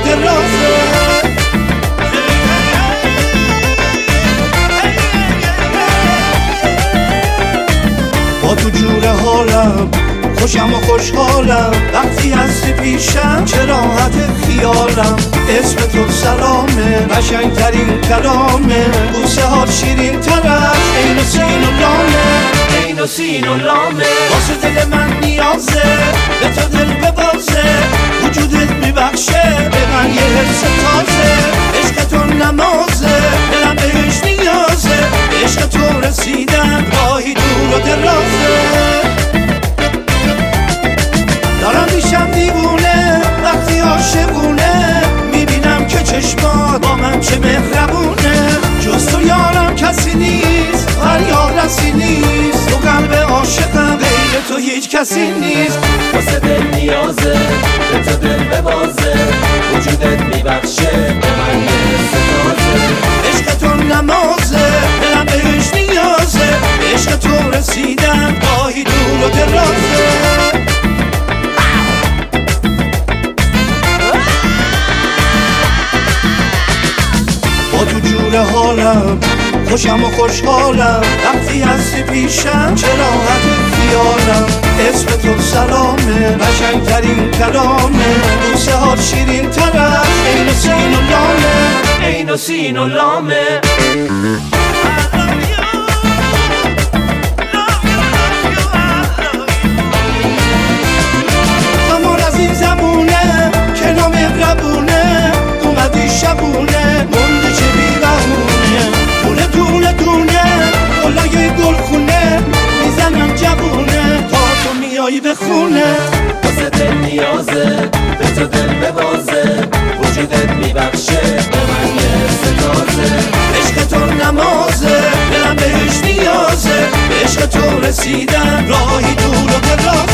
درازه. با تو جور حالم خوشم و خوشحالم، وقتی هستی پیشم چه راحت خیالم. اسم تو سلامه، قشنگترین کلامه، بوسه ها شیرین ترش عین و سین و لامه، عین و سین و لامه. واسه دل من نیازه، به تو دل ببازه، وجودت میبخشه به من یه حس تازه. عشق تو نمازه، دلم بهش نیازه، عشق تو رسیدم راهی دور و درازه. دارم میشم دیوونه وقتی عاشقونه، میبینم که چشمات با من چه مهربونه. جز تو یارم کسی نیست، فریاد رسی نیست، تو قلب عاشقم غیر تو هیچ کسی نیست. واسه دل نیازه، به تو دل ببازه، وجودت میبخشه به من یه حس تازه. عشق تو نمازه، دلم بهش نیازه، عشق تو رسیدم راهی دور و درازه. با تو جور حالم خوشم و خوشحالم، وقتی هستی پیشم چه راحت خیالم. اسم تو سلامه، قشنگترین کلامه، بوسه ها شیرین ترش عین و سین و لامه، عین و سین و لامه. اما از این زمونه که نامهربونه، اومدی شبونه مونده چه بیرهونه. دونه دونه دونه گلای گلخونه، میزنم جوونه تا تو میایی به خونه. واسه دل نیازه، به تو دل ببازه، وجودت میبخشه به من یه حس تازه. عشق تو نمازه، دلم بهش نیازه، عشق تو رسیدم راهی دور و دراز.